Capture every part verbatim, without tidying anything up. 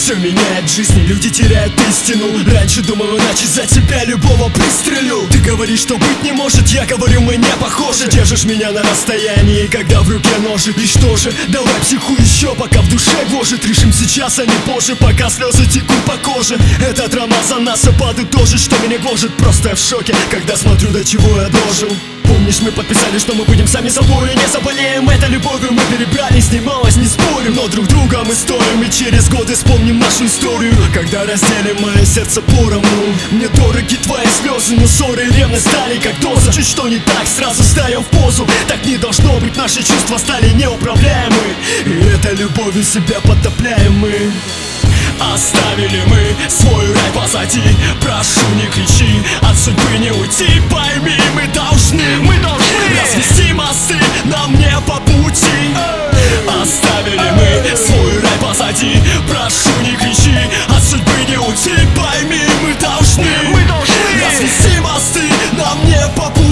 Все меняет в жизни, люди теряют истину. Раньше думал, иначе за тебя любого пристрелю. Ты говоришь, что быть не может, я говорю, мы не похожи. Держишь меня на расстоянии, когда в руке ножи. И что же, давай психуй еще, пока в душе гложет. Решим сейчас, а не позже, пока слезы текут по коже. Эта драма за нас, а подытожить, что меня гложет. Просто я в шоке, когда смотрю, до чего я дожил. Помнишь, мы подписали, что мы будем сами собой и не заболеем этой любовью. Мы перебрались, снималось, не спорим, но друг друга мы стоим. И через годы вспомним нашу историю, когда разделим мое сердце поровну. Мне дороги твои слезы, но ссоры и ревность стали как доза. Чуть что не так, сразу встаем в позу. Так не должно быть, наши чувства стали неуправляемы. И этой любовью себя потопляем мы. Оставили мы свой рай позади. Прошу, не кричи, от судьбы не уйти. Пойми, мы должны, мы должны развести мосты, нам не по пути. Оставили мы свой рай позади. Прошу, не кричи, от судьбы не уйти. Пойми, мы должны, мы должны развести мосты, нам не по пути.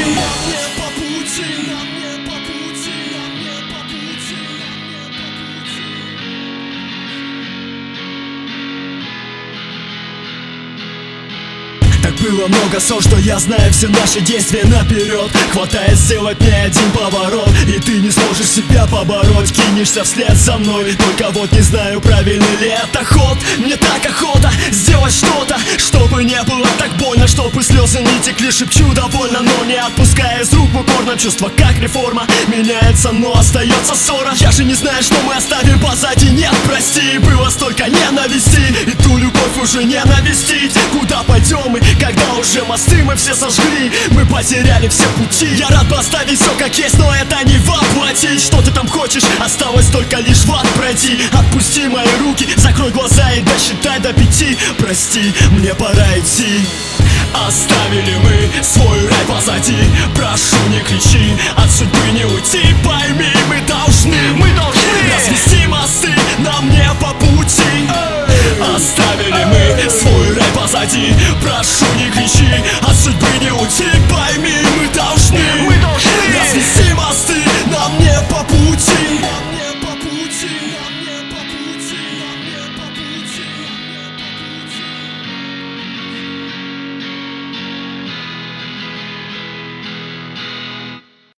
Так было много ссор, что я знаю все наши действия наперед. Хватает сделать не один поворот, и ты не сможешь себя побороть. Кинешься вслед за мной, только вот не знаю, правильный ли это ход. Мне так охота сделать что-то, чтобы не было так больно, чтобы слезы не текли, шепчу довольно, но не отпуская из рук в упорно. Чувство как реформа меняется, но остается ссора. Я же не знаю, что мы оставим позади. Нет, прости, было столько ненависти, и ту любовь уже не навестить. Куда пойдем мы, когда уже мосты мы все сожгли? Мы потеряли все пути. Я рад бы оставить все как есть, но это не воплотить. Что ты там хочешь? Осталось только лишь в ад пройти. Отпусти мои руки, закрой глаза и досчитай до пяти. Прости, мне пора идти. Оставили мы свой рай позади. Прошу, не кричи, от судьбы не уйти. Пойми, мы должны, мы должны развести мосты, нам не по пути. Оставили мы свой рай позади. Прошу, не кричи, от судьбы не